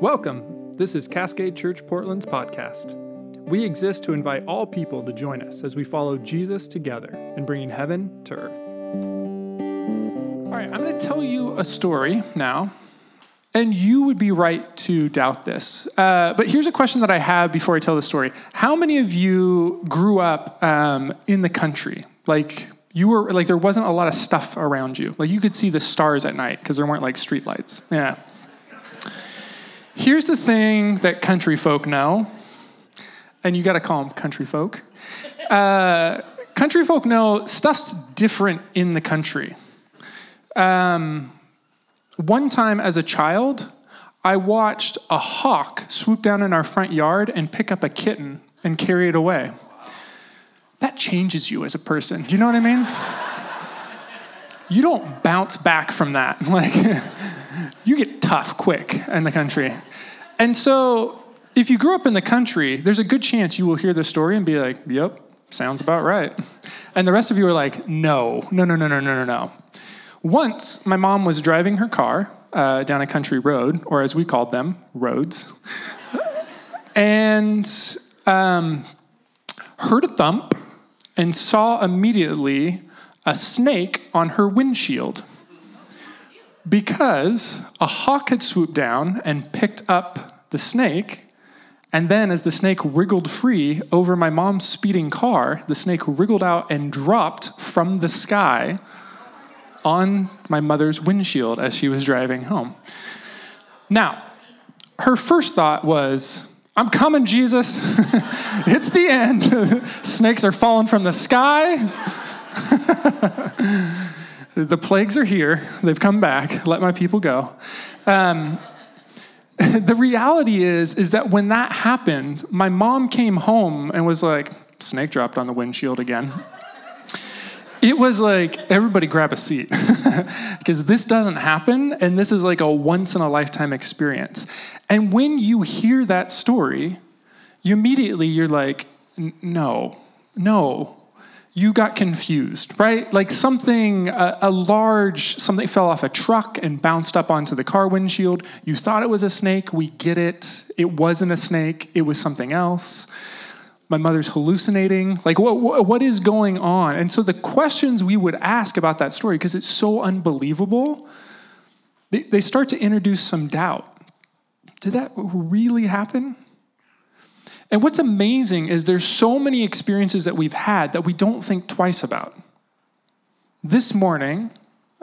Welcome. This is Cascade Church Portland's podcast. We exist to invite all people to join us as we follow Jesus together in bringing heaven to earth. All right, I'm going to tell you a story now, and you would be right to doubt this. But here's a question that I have before I tell the story. How many of you grew up in the country? There wasn't a lot of stuff around you. Like you could see the stars at night because there weren't like street lights. Yeah. Here's the thing that country folk know, and you got to call them country folk. Country folk know stuff's different in the country. One time as a child, I watched a hawk swoop down in our front yard and pick up a kitten and carry it away. That changes you as a person. Do you know what I mean? You don't bounce back from that. You get tough quick in the country. And so if you grew up in the country, there's a good chance you will hear this story and be like, yep, sounds about right. And the rest of you are like, no. Once, my mom was driving her car down a country road, or as we called them, roads, and heard a thump and saw immediately a snake on her windshield because a hawk had swooped down and picked up the snake. And then as the snake wriggled free over my mom's speeding car, the snake wriggled out and dropped from the sky on my mother's windshield as she was driving home. Now, her first thought was, I'm coming, Jesus. It's the end. Snakes are falling from the sky. The plagues are here. They've come back. Let my people go. The reality is that when that happened, my mom came home and was like, snake dropped on the windshield again. It was like, everybody grab a seat because this doesn't happen. And this is like a once in a lifetime experience. And when you hear that story, you're like, no. You got confused, right? Like something fell off a truck and bounced up onto the car windshield. You thought it was a snake. We get it. It wasn't a snake. It was something else. My mother's hallucinating. Like, what is going on? And so the questions we would ask about that story, because it's so unbelievable, they start to introduce some doubt. Did that really happen? And what's amazing is there's so many experiences that we've had that we don't think twice about. This morning,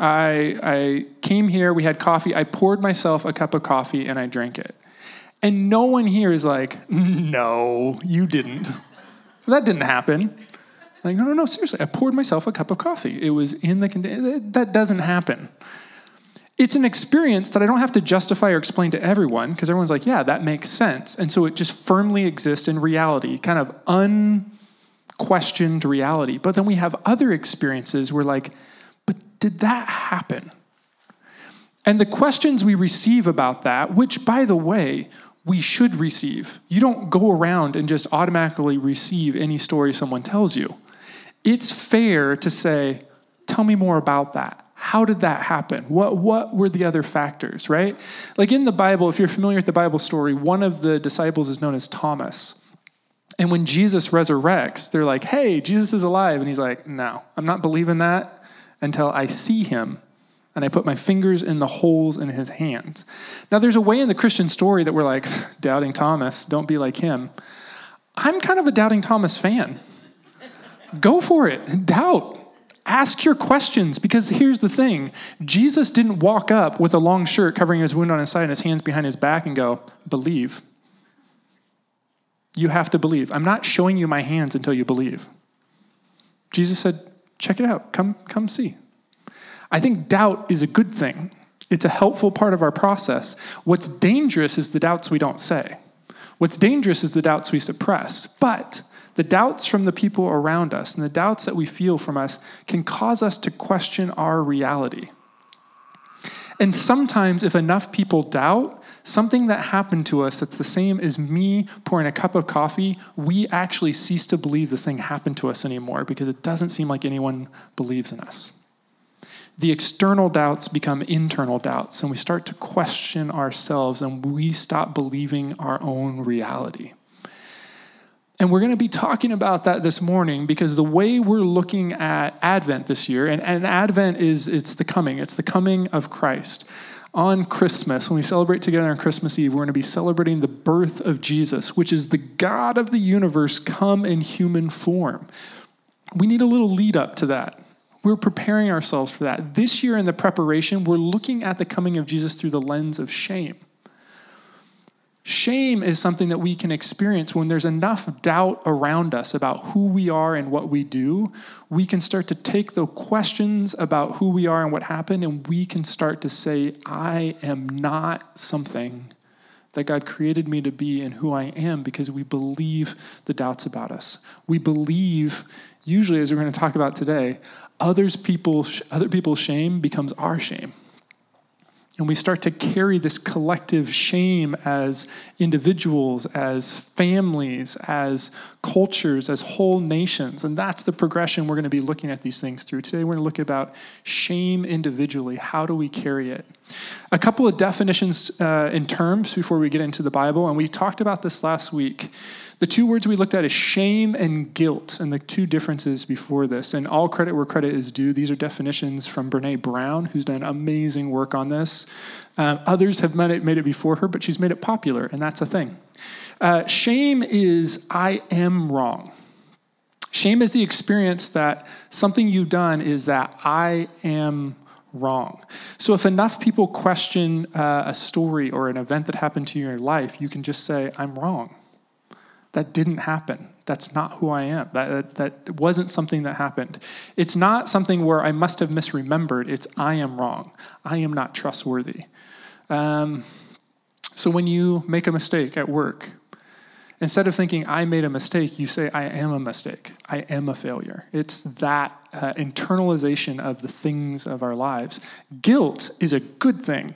I came here, we had coffee, I poured myself a cup of coffee and I drank it. And no one here is like, no, you didn't. That didn't happen. Like, no, seriously, I poured myself a cup of coffee. It was in the container. That doesn't happen. It's an experience that I don't have to justify or explain to everyone because everyone's like, yeah, that makes sense. And so it just firmly exists in reality, kind of unquestioned reality. But then we have other experiences where like, but did that happen? And the questions we receive about that, which by the way, we should receive. You don't go around and just automatically receive any story someone tells you. It's fair to say, tell me more about that. How did that happen? What were the other factors, right? Like in the Bible, if you're familiar with the Bible story, one of the disciples is known as Thomas. And when Jesus resurrects, they're like, hey, Jesus is alive. And he's like, no, I'm not believing that until I see him and I put my fingers in the holes in his hands. Now, there's a way in the Christian story that we're like, doubting Thomas, don't be like him. I'm kind of a doubting Thomas fan. Go for it. Doubt. Ask your questions, because here's the thing. Jesus didn't walk up with a long shirt covering his wound on his side and his hands behind his back and go, believe. You have to believe. I'm not showing you my hands until you believe. Jesus said, check it out. Come see. I think doubt is a good thing. It's a helpful part of our process. What's dangerous is the doubts we don't say. What's dangerous is the doubts we suppress. But the doubts from the people around us and the doubts that we feel from us can cause us to question our reality. And sometimes if enough people doubt, something that happened to us that's the same as me pouring a cup of coffee, we actually cease to believe the thing happened to us anymore because it doesn't seem like anyone believes in us. the external doubts become internal doubts, and we start to question ourselves, and we stop believing our own reality. And we're going to be talking about that this morning because the way we're looking at Advent this year, and Advent it's the coming of Christ. On Christmas, when we celebrate together on Christmas Eve, we're going to be celebrating the birth of Jesus, which is the God of the universe come in human form. We need a little lead up to that. We're preparing ourselves for that. This year in the preparation, we're looking at the coming of Jesus through the lens of shame. Shame is something that we can experience when there's enough doubt around us about who we are and what we do. We can start to take the questions about who we are and what happened, and we can start to say, I am not something that God created me to be and who I am, because we believe the doubts about us. We believe, usually, as we're going to talk about today, other people's shame becomes our shame. And we start to carry this collective shame as individuals, as families, as cultures, as whole nations. And that's the progression we're going to be looking at these things through. Today we're going to look about shame individually. How do we carry it? A couple of definitions in terms before we get into the Bible. And we talked about this last week. The two words we looked at is shame and guilt, and the two differences before this. And all credit where credit is due. These are definitions from Brene Brown, who's done amazing work on this. Others have made it before her, but she's made it popular, and that's a thing. Shame is I am wrong. Shame is the experience that something you've done is that I am wrong. So if enough people question a story or an event that happened to you in your life, you can just say, I'm wrong. That didn't happen. That's not who I am. That wasn't something that happened. It's not something where I must have misremembered. It's I am wrong. I am not trustworthy. So when you make a mistake at work, instead of thinking I made a mistake, you say I am a mistake. I am a failure. It's that internalization of the things of our lives. Guilt is a good thing.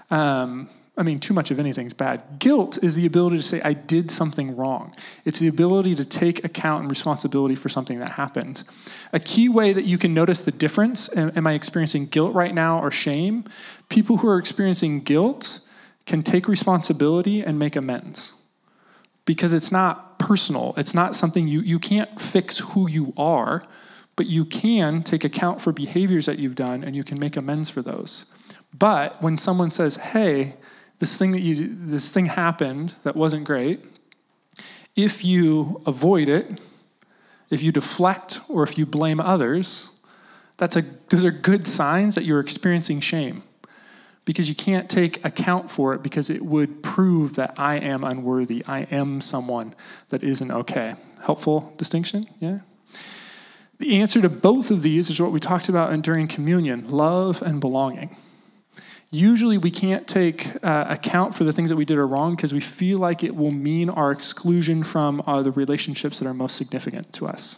Too much of anything is bad. Guilt is the ability to say, I did something wrong. It's the ability to take account and responsibility for something that happened. A key way that you can notice the difference, am I experiencing guilt right now or shame? People who are experiencing guilt can take responsibility and make amends. Because it's not personal. It's not something you can't fix who you are, but you can take account for behaviors that you've done and you can make amends for those. But when someone says, hey, this thing happened that wasn't great, if you avoid it, if you deflect, or if you blame others, those are good signs that you're experiencing shame, because you can't take account for it, because it would prove that I am unworthy. I am someone that isn't okay. Helpful distinction? Yeah? The answer to both of these is what we talked about during communion, love and belonging. Usually we can't take account for the things that we did are wrong because we feel like it will mean our exclusion from the relationships that are most significant to us.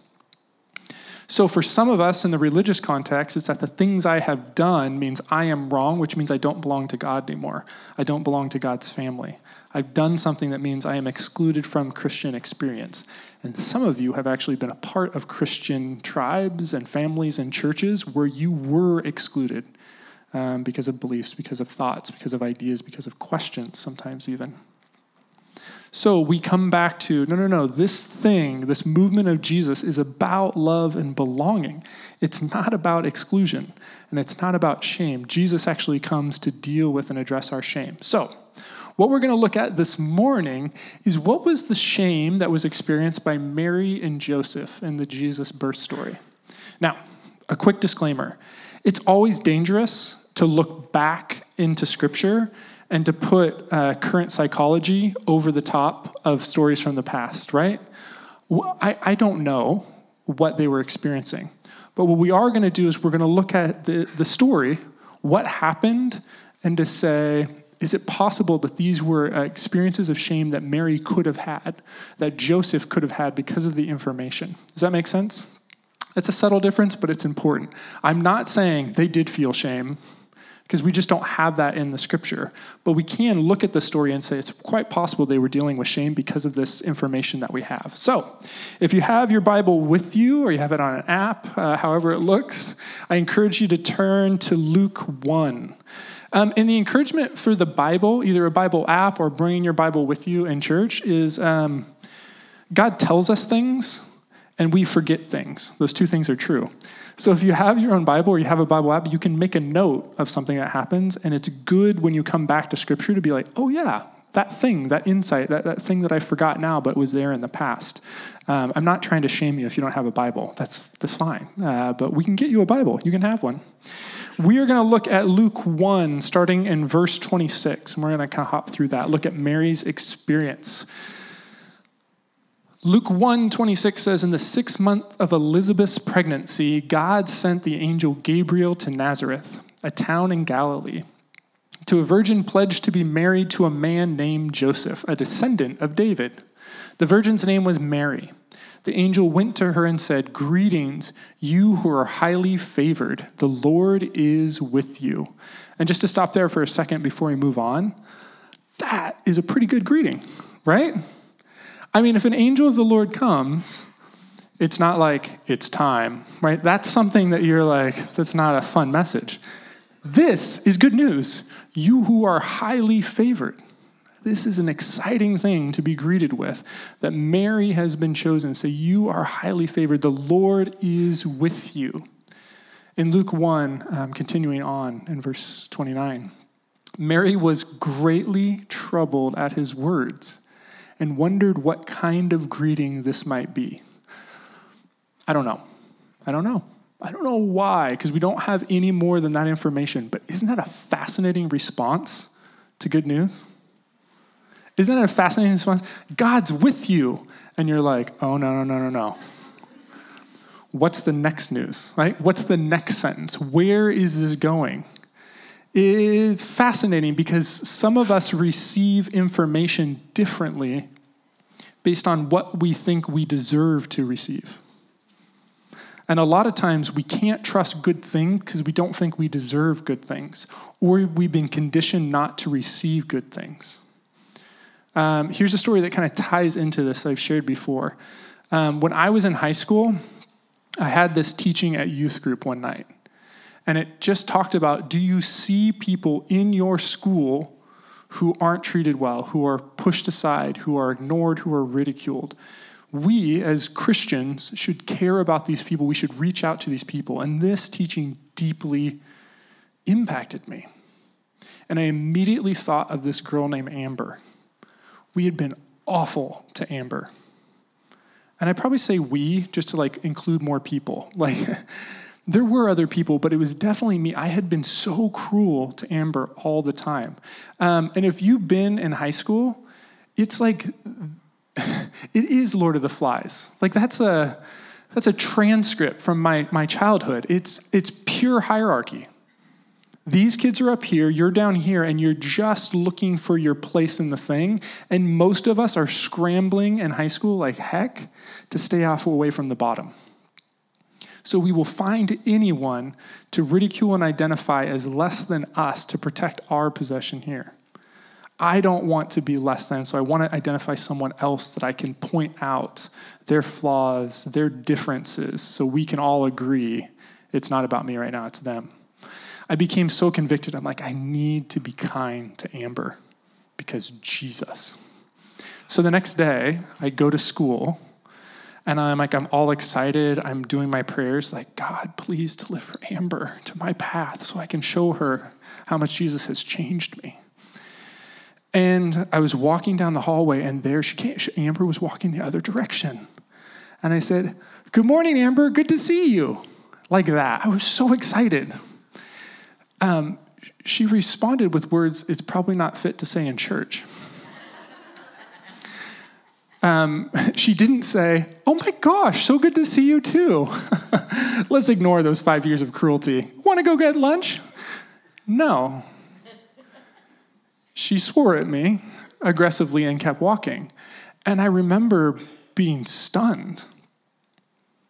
So for some of us in the religious context, it's that the things I have done means I am wrong, which means I don't belong to God anymore. I don't belong to God's family. I've done something that means I am excluded from Christian experience. And some of you have actually been a part of Christian tribes and families and churches where you were excluded. Because of beliefs, because of thoughts, because of ideas, because of questions, sometimes even. So we come back to, no, this movement of Jesus is about love and belonging. It's not about exclusion, and it's not about shame. Jesus actually comes to deal with and address our shame. So what we're going to look at this morning is what was the shame that was experienced by Mary and Joseph in the Jesus birth story. Now, a quick disclaimer. It's always dangerous to look back into Scripture and to put current psychology over the top of stories from the past, right? I don't know what they were experiencing. But what we are going to do is we're going to look at the story, what happened, and to say, is it possible that these were experiences of shame that Mary could have had, that Joseph could have had because of the information? Does that make sense? It's a subtle difference, but it's important. I'm not saying they did feel shame. because we just don't have that in the scripture. But we can look at the story and say it's quite possible they were dealing with shame because of this information that we have. So if you have your Bible with you or you have it on an app, however it looks, I encourage you to turn to Luke 1. And the encouragement for the Bible, either a Bible app or bringing your Bible with you in church, is God tells us things and we forget things. Those two things are true. So if you have your own Bible or you have a Bible app, you can make a note of something that happens, and it's good when you come back to Scripture to be like, oh yeah, that thing, that insight, that thing that I forgot now but was there in the past. I'm not trying to shame you if you don't have a Bible. That's fine. But we can get you a Bible. You can have one. We are going to look at Luke 1, starting in verse 26, and we're going to kind of hop through that, look at Mary's experience. Luke 1:26 says, in the 6th month of Elizabeth's pregnancy, God sent the angel Gabriel to Nazareth, a town in Galilee, to a virgin pledged to be married to a man named Joseph, a descendant of David. The virgin's name was Mary. The angel went to her and said, greetings, you who are highly favored. The Lord is with you. And just to stop there for a second before we move on, that is a pretty good greeting, right? I mean, if an angel of the Lord comes, it's not like it's time, right? That's something that you're like, that's not a fun message. This is good news. You who are highly favored. This is an exciting thing to be greeted with, that Mary has been chosen. So you are highly favored. The Lord is with you. In Luke 1, continuing on in verse 29, Mary was greatly troubled at his words and wondered what kind of greeting this might be. I don't know why, because we don't have any more than that information. But isn't that a fascinating response to good news? Isn't that a fascinating response? God's with you. And you're like, oh, no. What's the next news, right? What's the next sentence? Where is this going? It's fascinating because some of us receive information differently based on what we think we deserve to receive. And a lot of times we can't trust good things because we don't think we deserve good things, or we've been conditioned not to receive good things. Here's a story that kind of ties into this that I've shared before. When I was in high school, I had this teaching at youth group one night. And it just talked about, do you see people in your school who aren't treated well, who are pushed aside, who are ignored, who are ridiculed? We, as Christians, should care about these people. We should reach out to these people. And this teaching deeply impacted me. And I immediately thought of this girl named Amber. We had been awful to Amber. And I probably say we just to include more people. There were other people, but it was definitely me. I had been so cruel to Amber all the time. And if you've been in high school, it's like, it is Lord of the Flies. That's a transcript from my childhood. It's pure hierarchy. These kids are up here, you're down here, and you're just looking for your place in the thing. And most of us are scrambling in high school like heck to stay away from the bottom. So we will find anyone to ridicule and identify as less than us to protect our possession here. I don't want to be less than, so I want to identify someone else that I can point out their flaws, their differences, so we can all agree it's not about me right now, it's them. I became so convicted. I'm like, I need to be kind to Amber because Jesus. So the next day, I go to school, and I'm all excited. I'm doing my prayers like, God, please deliver Amber to my path so I can show her how much Jesus has changed me. And I was walking down the hallway, and there she came. Amber was walking the other direction. And I said, good morning, Amber. Good to see you. Like that. I was so excited. She responded with words it's probably not fit to say in church. She didn't say, oh my gosh, so good to see you too. Let's ignore those 5 years of cruelty. Want to go get lunch? No. She swore at me aggressively and kept walking. And I remember being stunned.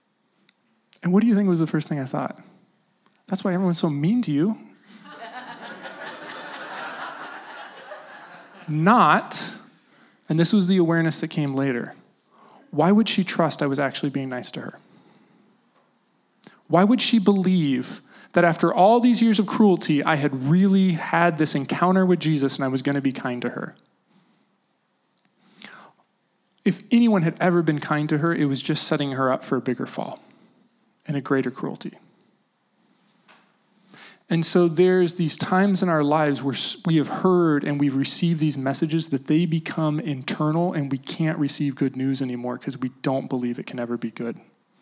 And what do you think was the first thing I thought? That's why everyone's so mean to you. Not, and this was the awareness that came later, why would she trust I was actually being nice to her? Why would she believe that after all these years of cruelty, I had really had this encounter with Jesus and I was going to be kind to her? If anyone had ever been kind to her, it was just setting her up for a bigger fall and a greater cruelty. And so there's these times in our lives where we have heard and we've received these messages that they become internal and we can't receive good news anymore because we don't believe it can ever be good.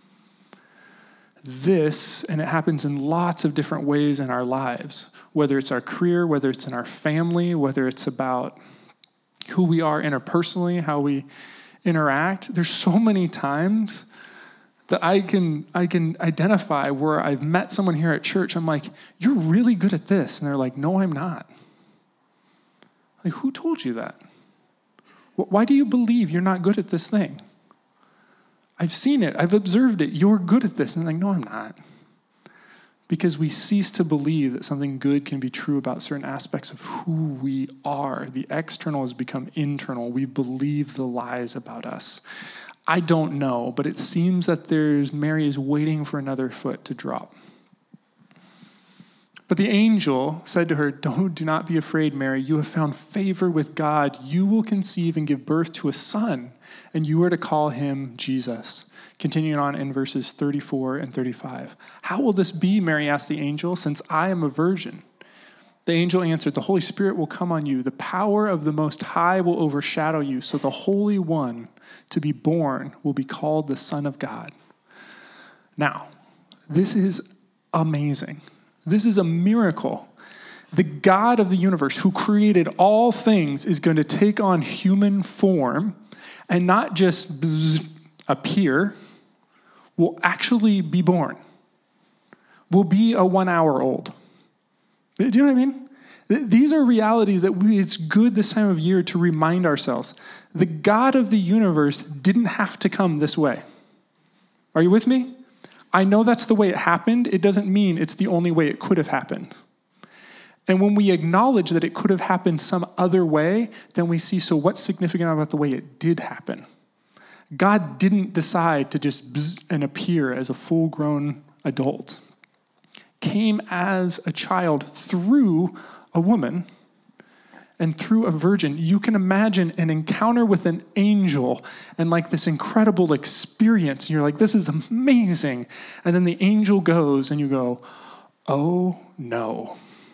This, and it happens in lots of different ways in our lives, whether it's our career, whether it's in our family, whether it's about who we are interpersonally, how we interact. There's so many times that I can identify where I've met someone here at church. I'm like, you're really good at this. And they're like, no, I'm not. Like, who told you that? Why do you believe you're not good at this thing? I've seen it. I've observed it. You're good at this. And they're like, no, I'm not. Because we cease to believe that something good can be true about certain aspects of who we are. The external has become internal. We believe the lies about us. I don't know, but it seems that Mary is waiting for another foot to drop. But the angel said to her, do not be afraid, Mary. You have found favor with God. You will conceive and give birth to a son, and you are to call him Jesus. Continuing on in verses 34 and 35. How will this be, Mary asked the angel, since I am a virgin? The angel answered, the Holy Spirit will come on you. The power of the Most High will overshadow you. So the Holy One to be born will be called the Son of God. Now, this is amazing. This is a miracle. The God of the universe who created all things is going to take on human form and not just appear, will actually be born, will be a 1 hour old. Do you know what I mean? These are realities that it's good this time of year to remind ourselves. The God of the universe didn't have to come this way. Are you with me? I know that's the way it happened. It doesn't mean it's the only way it could have happened. And when we acknowledge that it could have happened some other way, then we see, so what's significant about the way it did happen? God didn't decide to just and appear as a full-grown adult. Came as a child through a woman and through a virgin. You can imagine an encounter with an angel and like this incredible experience. And you're like, this is amazing. And then the angel goes and you go, oh no.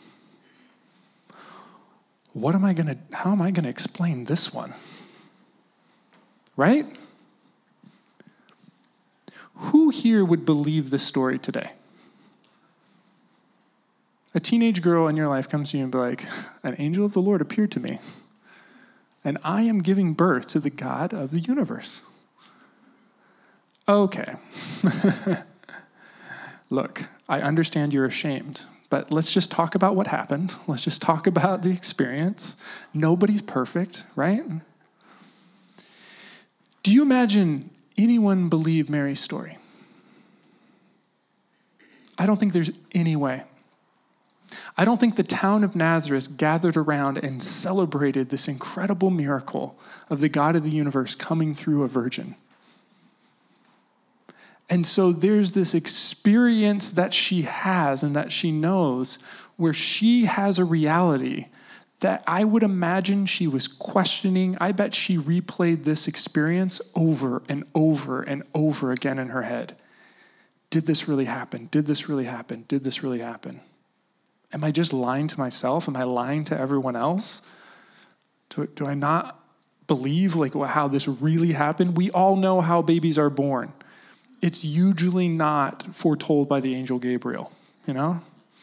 How am I going to explain this one? Right? Who here would believe this story today? A teenage girl in your life comes to you and be like, an angel of the Lord appeared to me, and I am giving birth to the God of the universe. Okay. Look, I understand you're ashamed, but let's just talk about what happened. Let's just talk about the experience. Nobody's perfect, right? Do you imagine anyone believe Mary's story? I don't think there's any way. I don't think the town of Nazareth gathered around and celebrated this incredible miracle of the God of the universe coming through a virgin. And so there's this experience that she has and that she knows where she has a reality that I would imagine she was questioning. I bet she replayed this experience over and over and over again in her head. Did this really happen? Did this really happen? Did this really happen? Am I just lying to myself? Am I lying to everyone else? Do I not believe how this really happened? We all know how babies are born. It's usually not foretold by the angel Gabriel, you know?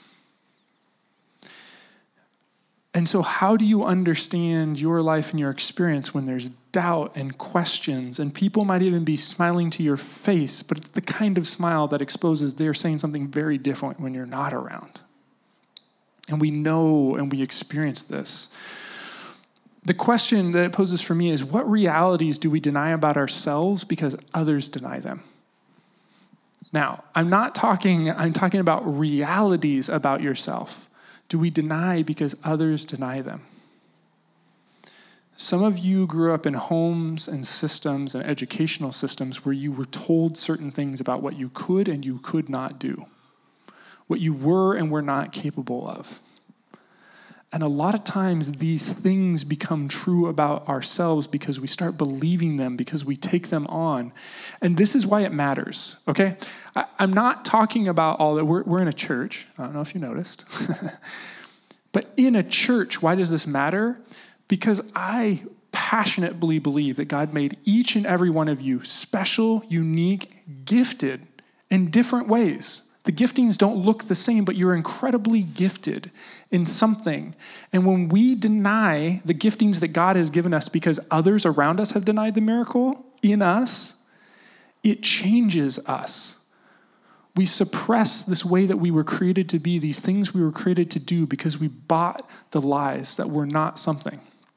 And so how do you understand your life and your experience when there's doubt and questions, and people might even be smiling to your face, but it's the kind of smile that exposes they're saying something very different when you're not around? And we know and we experience this. The question that it poses for me is, what realities do we deny about ourselves because others deny them? Now, I'm talking about realities about yourself. Do we deny because others deny them? Some of you grew up in homes and systems and educational systems where you were told certain things about what you could and you could not do, what you were and were not capable of. And a lot of times these things become true about ourselves because we start believing them, because we take them on. And this is why it matters, okay? I'm not talking about all that. We're in a church. I don't know if you noticed. But in a church, why does this matter? Because I passionately believe that God made each and every one of you special, unique, gifted in different ways. The giftings don't look the same, but you're incredibly gifted in something. And when we deny the giftings that God has given us because others around us have denied the miracle in us, it changes us. We suppress this way that we were created to be, these things we were created to do, because we bought the lies that were not something.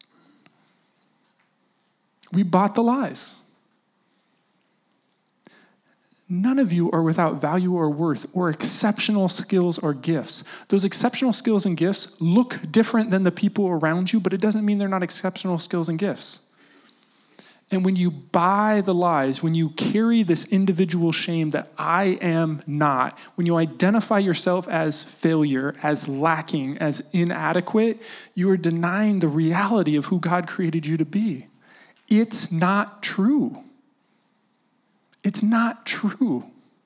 We bought the lies. None of you are without value or worth or exceptional skills or gifts. Those exceptional skills and gifts look different than the people around you, but it doesn't mean they're not exceptional skills and gifts. And when you buy the lies, when you carry this individual shame that I am not, when you identify yourself as failure, as lacking, as inadequate, you are denying the reality of who God created you to be. It's not true. It's not true.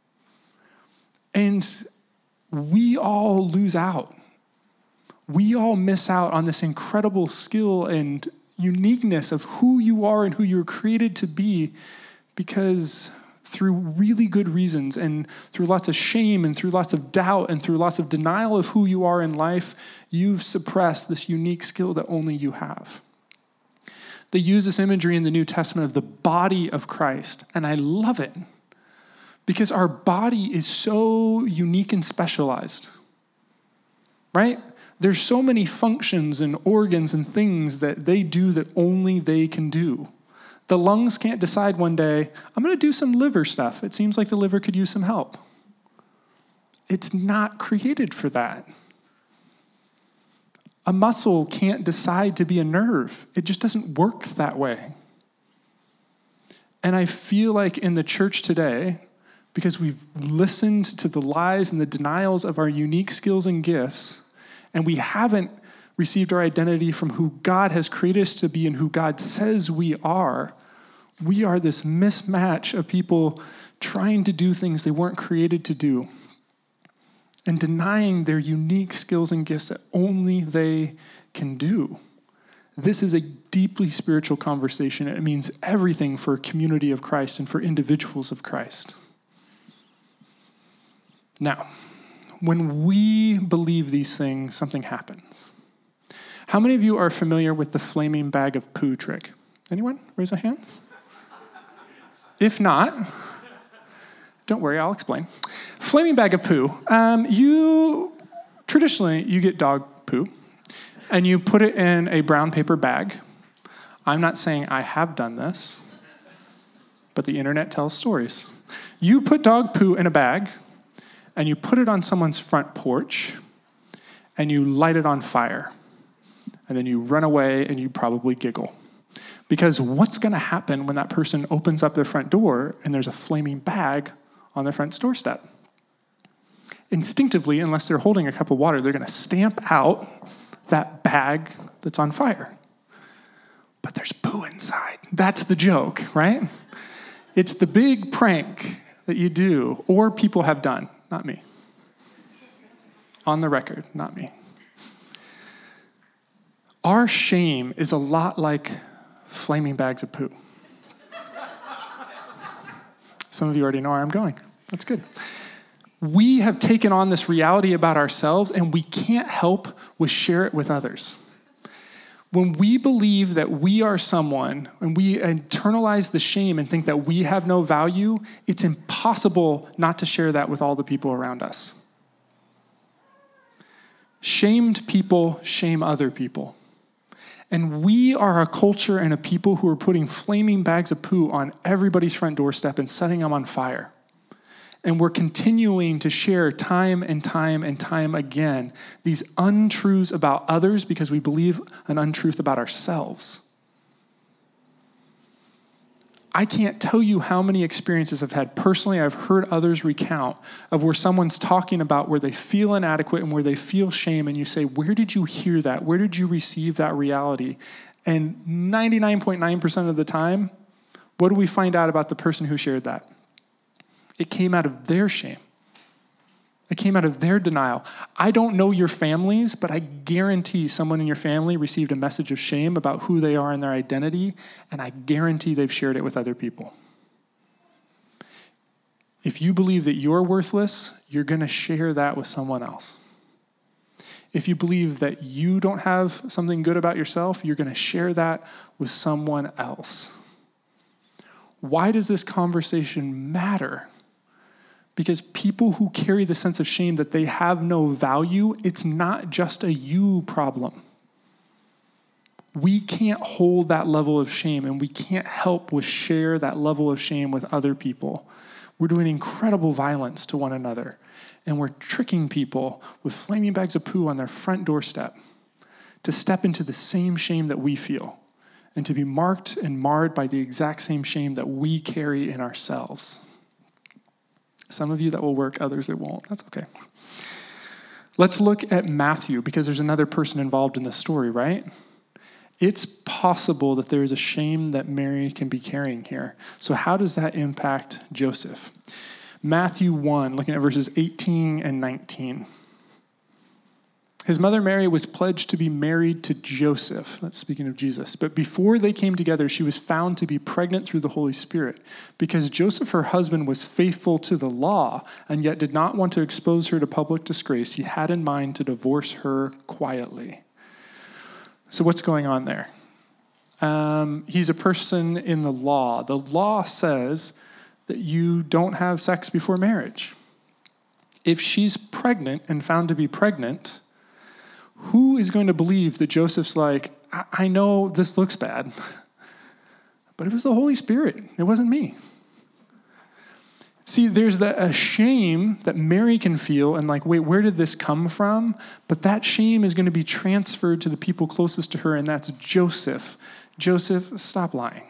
And we all lose out. We all miss out on this incredible skill and uniqueness of who you are and who you're created to be, because through really good reasons and through lots of shame and through lots of doubt and through lots of denial of who you are in life, you've suppressed this unique skill that only you have. They use this imagery in the New Testament of the body of Christ, and I love it because our body is so unique and specialized, right? There's so many functions and organs and things that they do that only they can do. The lungs can't decide one day, I'm going to do some liver stuff. It seems like the liver could use some help. It's not created for that. A muscle can't decide to be a nerve. It just doesn't work that way. And I feel like in the church today, because we've listened to the lies and the denials of our unique skills and gifts, and we haven't received our identity from who God has created us to be and who God says we are this mismatch of people trying to do things they weren't created to do, and denying their unique skills and gifts that only they can do. This is a deeply spiritual conversation. It means everything for a community of Christ and for individuals of Christ. Now, when we believe these things, something happens. How many of you are familiar with the flaming bag of poo trick? Anyone? Raise a hand. If not, don't worry, I'll explain. Flaming bag of poo. Traditionally, you get dog poo, and you put it in a brown paper bag. I'm not saying I have done this, but the internet tells stories. You put dog poo in a bag, and you put it on someone's front porch, and you light it on fire. And then you run away, and you probably giggle. Because what's going to happen when that person opens up their front door, and there's a flaming bag on their front doorstep? Instinctively, unless they're holding a cup of water, they're going to stamp out that bag that's on fire. But there's poo inside. That's the joke, right? It's the big prank that you do, or people have done, not me. On the record, not me. Our shame is a lot like flaming bags of poo. Some of you already know where I'm going. That's good. We have taken on this reality about ourselves, and we can't help but share it with others. When we believe that we are someone, and we internalize the shame and think that we have no value, it's impossible not to share that with all the people around us. Shamed people shame other people. And we are a culture and a people who are putting flaming bags of poo on everybody's front doorstep and setting them on fire. And we're continuing to share time and time and time again these untruths about others because we believe an untruth about ourselves. I can't tell you how many experiences I've had personally, I've heard others recount, of where someone's talking about where they feel inadequate and where they feel shame, and you say, where did you hear that? Where did you receive that reality? And 99.9% of the time, what do we find out about the person who shared that? It came out of their shame. It came out of their denial. I don't know your families, but I guarantee someone in your family received a message of shame about who they are and their identity, and I guarantee they've shared it with other people. If you believe that you're worthless, you're going to share that with someone else. If you believe that you don't have something good about yourself, you're going to share that with someone else. Why does this conversation matter? Because people who carry the sense of shame that they have no value, it's not just a you problem. We can't hold that level of shame, and we can't help but share that level of shame with other people. We're doing incredible violence to one another, and we're tricking people with flaming bags of poo on their front doorstep to step into the same shame that we feel and to be marked and marred by the exact same shame that we carry in ourselves. Some of you that will work, others it won't. That's okay. Let's look at Matthew, because there's another person involved in the story, right? It's possible that there is a shame that Mary can be carrying here. So how does that impact Joseph? Matthew 1, looking at verses 18 and 19. His mother Mary was pledged to be married to Joseph. That's speaking of Jesus. But before they came together, she was found to be pregnant through the Holy Spirit. Because Joseph, her husband, was faithful to the law and yet did not want to expose her to public disgrace, he had in mind to divorce her quietly. So what's going on there? He's a person in the law. The law says that you don't have sex before marriage. If she's pregnant and found to be pregnant, who is going to believe that Joseph's like, I know this looks bad, but it was the Holy Spirit. It wasn't me. See, there's a shame that Mary can feel and like, wait, where did this come from? But that shame is going to be transferred to the people closest to her, and that's Joseph. Joseph, stop lying.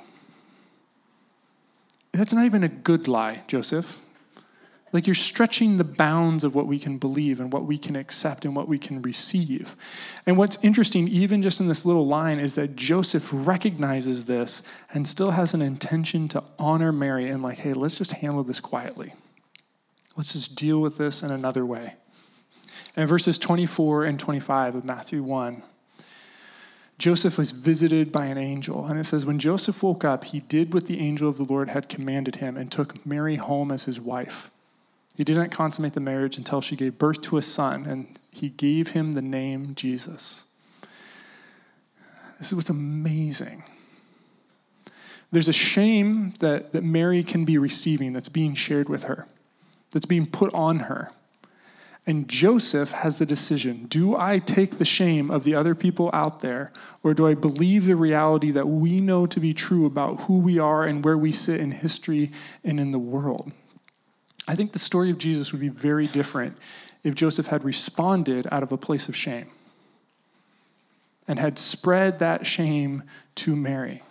That's not even a good lie, Joseph. Like, you're stretching the bounds of what we can believe and what we can accept and what we can receive. And what's interesting, even just in this little line, is that Joseph recognizes this and still has an intention to honor Mary and like, hey, let's just handle this quietly. Let's just deal with this in another way. And verses 24 and 25 of Matthew 1, Joseph was visited by an angel. And it says, when Joseph woke up, he did what the angel of the Lord had commanded him and took Mary home as his wife. He didn't consummate the marriage until she gave birth to a son, and he gave him the name Jesus. This is what's amazing. There's a shame that Mary can be receiving that's being shared with her, that's being put on her. And Joseph has the decision. Do I take the shame of the other people out there, or do I believe the reality that we know to be true about who we are and where we sit in history and in the world? I think the story of Jesus would be very different if Joseph had responded out of a place of shame and had spread that shame to Mary.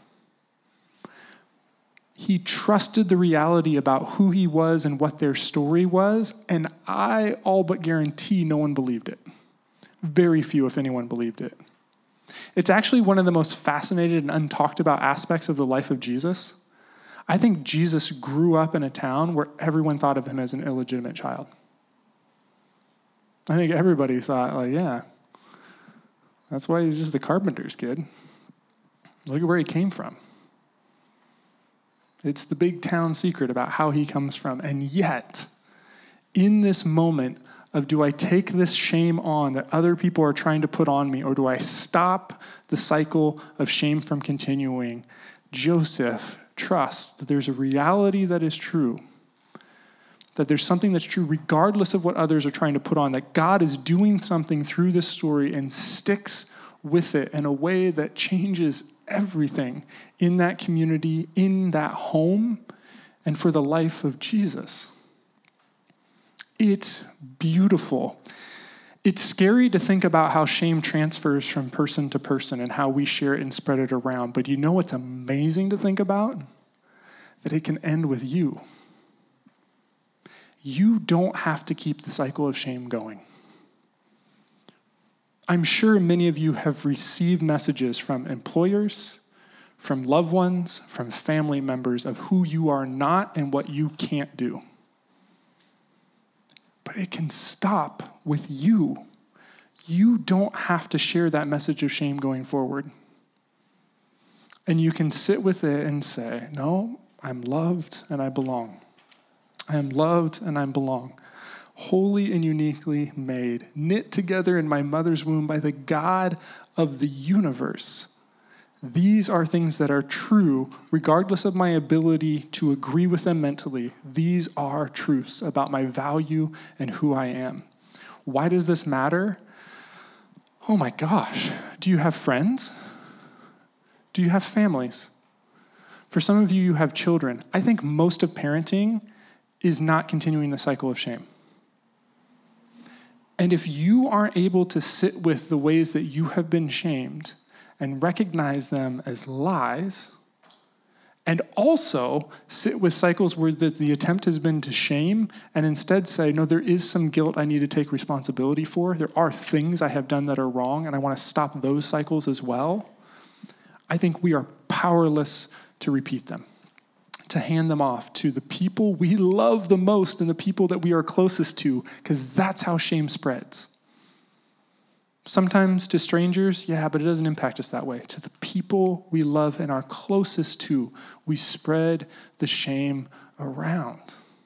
He trusted the reality about who he was and what their story was, and I all but guarantee no one believed it. Very few, if anyone, believed it. It's actually one of the most fascinated and untalked about aspects of the life of Jesus. I think Jesus grew up in a town where everyone thought of him as an illegitimate child. I think everybody thought, like, yeah, that's why he's just the carpenter's kid. Look at where he came from. It's the big town secret about how he comes from. And yet, in this moment of, do I take this shame on that other people are trying to put on me, or do I stop the cycle of shame from continuing? Joseph trusts that there's a reality that is true, that there's something that's true regardless of what others are trying to put on, that God is doing something through this story and sticks with it in a way that changes everything in that community, in that home, and for the life of Jesus. It's beautiful. It's scary to think about how shame transfers from person to person and how we share it and spread it around. But you know what's amazing to think about? that it can end with you. You don't have to keep the cycle of shame going. I'm sure many of you have received messages from employers, from loved ones, from family members of who you are not and what you can't do. But it can stop with you. You don't have to share that message of shame going forward. And you can sit with it and say, no, I'm loved and I belong. I am loved and I belong. Holy and uniquely made, knit together in my mother's womb by the God of the universe. These are things that are true, regardless of my ability to agree with them mentally. These are truths about my value and who I am. Why does this matter? Oh my gosh. Do you have friends? Do you have families? For some of you, you have children. I think most of parenting is not continuing the cycle of shame. And if you aren't able to sit with the ways that you have been shamed and recognize them as lies, and also sit with cycles where the attempt has been to shame and instead say, no, there is some guilt I need to take responsibility for. There are things I have done that are wrong, and I want to stop those cycles as well. I think we are powerless to repeat them, to hand them off to the people we love the most and the people that we are closest to, because that's how shame spreads. Sometimes to strangers, yeah, but it doesn't impact us that way. To the people we love and are closest to, we spread the shame around.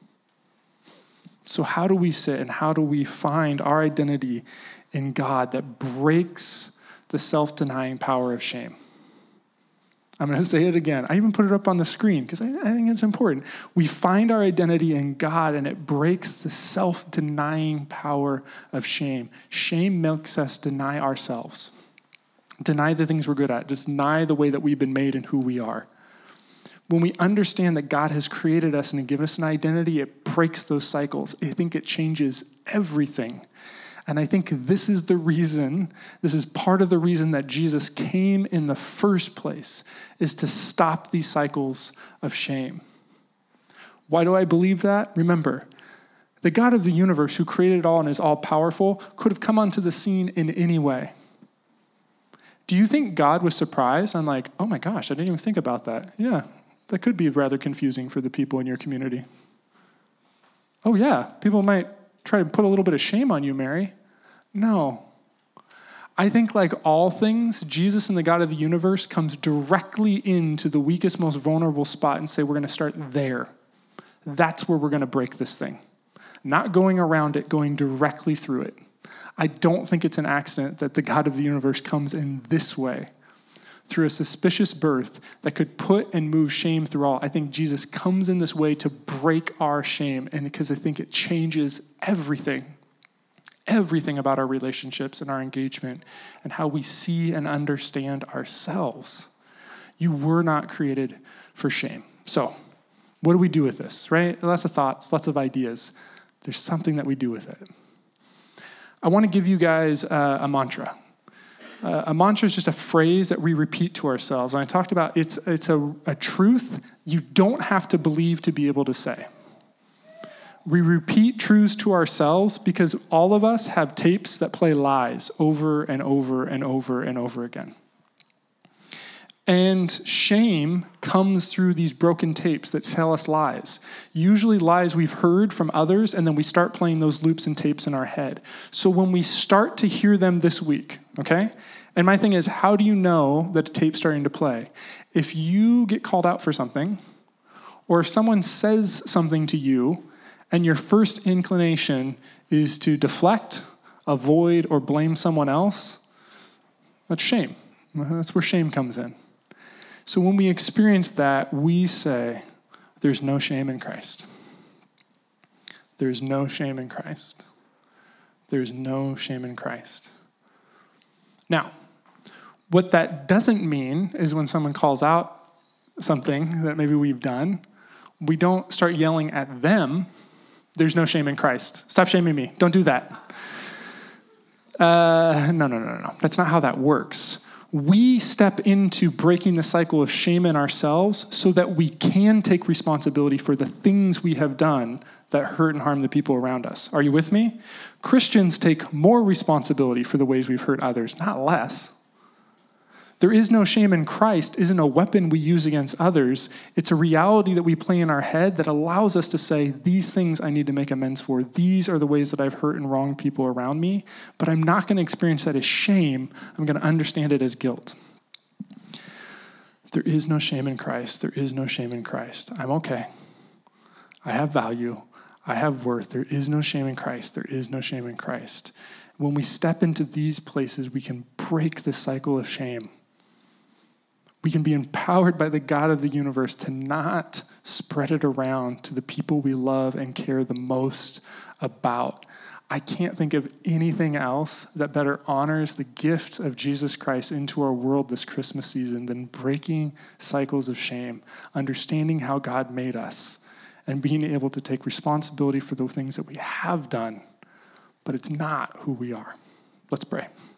So how do we sit and how do we find our identity in God that breaks the self-denying power of shame? I'm going to say it again. I even put it up on the screen because I think it's important. We find our identity in God and it breaks the self-denying power of shame. Shame makes us deny ourselves, deny the things we're good at, deny the way that we've been made and who we are. When we understand that God has created us and given us an identity, it breaks those cycles. I think it changes everything. And I think this is part of the reason that Jesus came in the first place, is to stop these cycles of shame. Why do I believe that? Remember, the God of the universe who created it all and is all-powerful could have come onto the scene in any way. Do you think God was surprised? I'm like, oh my gosh, I didn't even think about that. Yeah, that could be rather confusing for the people in your community. Oh yeah, people might try to put a little bit of shame on you, Mary. No. I think like all things, Jesus and the God of the universe comes directly into the weakest, most vulnerable spot and say, we're going to start there. That's where we're going to break this thing. Not going around it, going directly through it. I don't think it's an accident that the God of the universe comes in this way, through a suspicious birth that could put and move shame through all. I think Jesus comes in this way to break our shame, and because I think it changes everything about our relationships and our engagement and how we see and understand ourselves. You were not created for shame. So what do we do with this, right? Lots of thoughts, lots of ideas. There's something that we do with it. I want to give you guys a mantra. A mantra is just a phrase that we repeat to ourselves. And I talked about it's a truth you don't have to believe to be able to say. We repeat truths to ourselves because all of us have tapes that play lies over and over and over and over again. And shame comes through these broken tapes that tell us lies. Usually lies we've heard from others, and then we start playing those loops and tapes in our head. So when we start to hear them this week, okay? And my thing is, how do you know that a tape's starting to play? If you get called out for something, or if someone says something to you, and your first inclination is to deflect, avoid, or blame someone else, that's shame. That's where shame comes in. So when we experience that, we say, there's no shame in Christ. There's no shame in Christ. There's no shame in Christ. Now, what that doesn't mean is when someone calls out something that maybe we've done, we don't start yelling at them, there's no shame in Christ. Stop shaming me. Don't do that. No. That's not how that works. we step into breaking the cycle of shame in ourselves so that we can take responsibility for the things we have done that hurt and harm the people around us. Are you with me? Christians take more responsibility for the ways we've hurt others, not less. There is no shame in Christ isn't a weapon we use against others. It's a reality that we play in our head that allows us to say, these things I need to make amends for. These are the ways that I've hurt and wronged people around me, but I'm not going to experience that as shame. I'm going to understand it as guilt. There is no shame in Christ. There is no shame in Christ. I'm okay. I have value. I have worth. There is no shame in Christ. There is no shame in Christ. When we step into these places, we can break the cycle of shame. We can be empowered by the God of the universe to not spread it around to the people we love and care the most about. I can't think of anything else that better honors the gift of Jesus Christ into our world this Christmas season than breaking cycles of shame, understanding how God made us, and being able to take responsibility for the things that we have done, but it's not who we are. Let's pray.